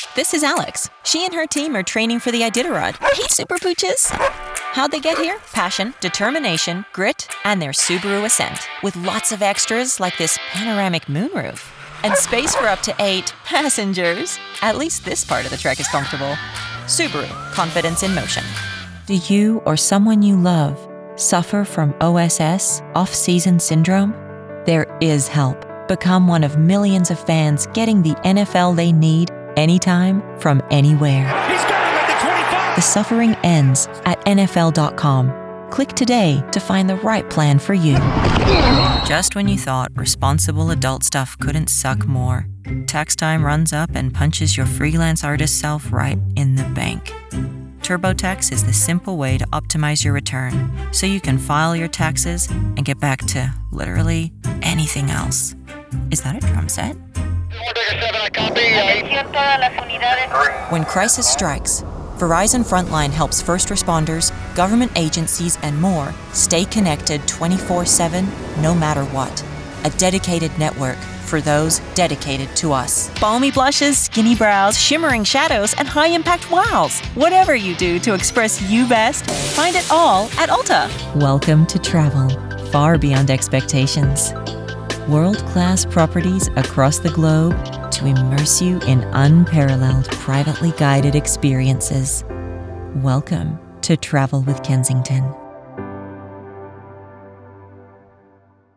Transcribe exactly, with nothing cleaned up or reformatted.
This is Alex. She and her team are training for the Iditarod. Hey, Super Pooches! How'd they get here? Passion, determination, grit, and their Subaru Ascent. With lots of extras like this panoramic moonroof. And space for up to eight passengers. At least this part of the trek is comfortable. Subaru, confidence in motion. Do you or someone you love suffer from O S S, off-season syndrome? There is help. Become one of millions of fans getting the N F L they need anytime from anywhere. He's got him at the twenty-five. The suffering ends at N F L dot com. Click today to find the right plan for you. Just when you thought responsible adult stuff couldn't suck more, tax time runs up and punches your freelance artist self right in the bank. TurboTax is the simple way to optimize your return so you can file your taxes and get back to literally anything else. Is that a drum set? When crisis strikes, Verizon Frontline helps first responders, government agencies, and more stay connected twenty-four seven, no matter what. A dedicated network for those dedicated to us. Balmy blushes, skinny brows, shimmering shadows, and high-impact wows. Whatever you do to express you best, find it all at Ulta. Welcome to travel far beyond expectations. World-class properties across the globe to immerse you in unparalleled, privately guided experiences. Welcome to Travel with Kensington.